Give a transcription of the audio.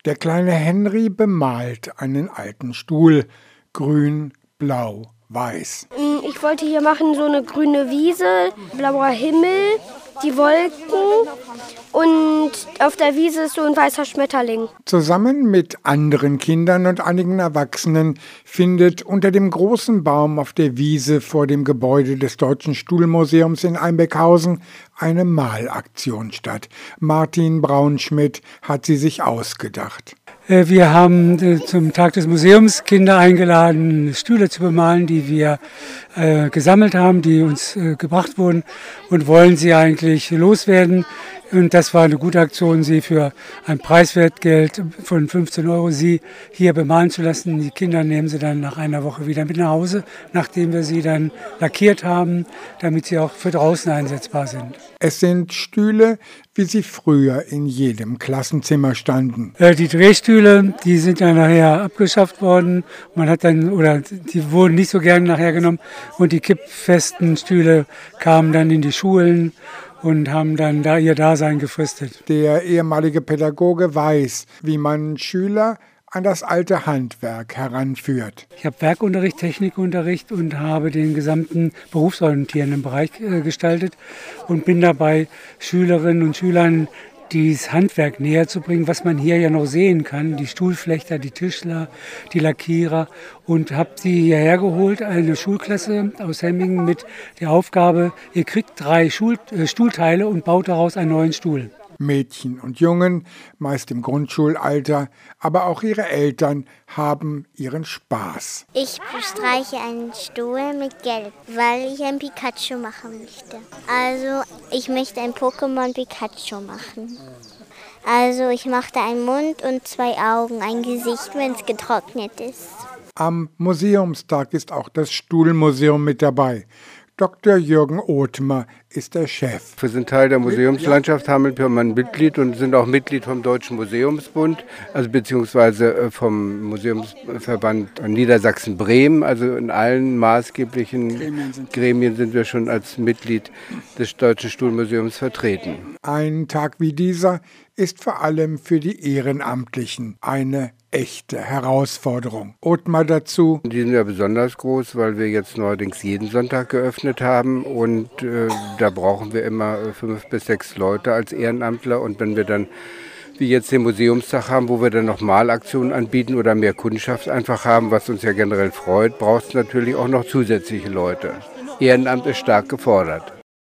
Der kleine Henry bemalt einen alten Stuhl, grün, blau, weiß. Ich wollte hier machen so eine grüne Wiese, blauer Himmel, die Wolken und auf der Wiese ist so ein weißer Schmetterling. Zusammen mit anderen Kindern und einigen Erwachsenen findet unter dem großen Baum auf der Wiese vor dem Gebäude des Deutschen Stuhlmuseums in Einbeckhausen eine Malaktion statt. Martin Braunschmidt hat sie sich ausgedacht. Wir haben zum Tag des Museums Kinder eingeladen, Stühle zu bemalen, die wir gesammelt haben, die uns gebracht wurden und wollen sie eigentlich loswerden. Und das war eine gute Aktion, sie für ein Preiswertgeld von 15 € sie hier bemalen zu lassen. Die Kinder nehmen sie dann nach einer Woche wieder mit nach Hause, nachdem wir sie dann lackiert haben, damit sie auch für draußen einsetzbar sind. Es sind Stühle, wie sie früher in jedem Klassenzimmer standen. Die Drehstühle, die sind dann nachher abgeschafft worden. Man hat dann, oder die wurden nicht so gerne nachher genommen. Und die kippfesten Stühle kamen dann in die Schulen und haben dann da ihr Dasein gefristet. Der ehemalige Pädagoge weiß, wie man Schüler an das alte Handwerk heranführt. Ich habe Werkunterricht, Technikunterricht und habe den gesamten berufsorientierenden Bereich gestaltet und bin dabei, Schülerinnen und Schülern dieses Handwerk näher zu bringen, was man hier ja noch sehen kann, die Stuhlflechter, die Tischler, die Lackierer, und habe sie hierher geholt, eine Schulklasse aus Hemmingen mit der Aufgabe, ihr kriegt 3 Stuhlteile und baut daraus einen neuen Stuhl. Mädchen und Jungen, meist im Grundschulalter, aber auch ihre Eltern haben ihren Spaß. Ich bestreiche einen Stuhl mit Gelb, weil ich ein Pikachu machen möchte. Also ich möchte ein Pokémon Pikachu machen. Also ich mache da einen Mund und 2 Augen, ein Gesicht, wenn es getrocknet ist. Am Museumstag ist auch das Stuhlmuseum mit dabei. Dr. Jürgen Othmer ist der Chef. Wir sind Teil der Museumslandschaft Hameln-Pyrmont Mitglied und sind auch Mitglied vom Deutschen Museumsbund, also beziehungsweise vom Museumsverband Niedersachsen-Bremen. Also in allen maßgeblichen Gremien sind wir schon als Mitglied des Deutschen Stuhlmuseums vertreten. Ein Tag wie dieser ist vor allem für die Ehrenamtlichen eine echte Herausforderung. Othmar dazu. Die sind ja besonders groß, weil wir jetzt neuerdings jeden Sonntag geöffnet haben und da brauchen wir immer 5 bis 6 Leute als Ehrenamtler, und wenn wir dann wie jetzt den Museumstag haben, wo wir dann noch Malaktionen anbieten oder mehr Kundschaft einfach haben, was uns ja generell freut, braucht es natürlich auch noch zusätzliche Leute. Ehrenamt ist stark gefordert.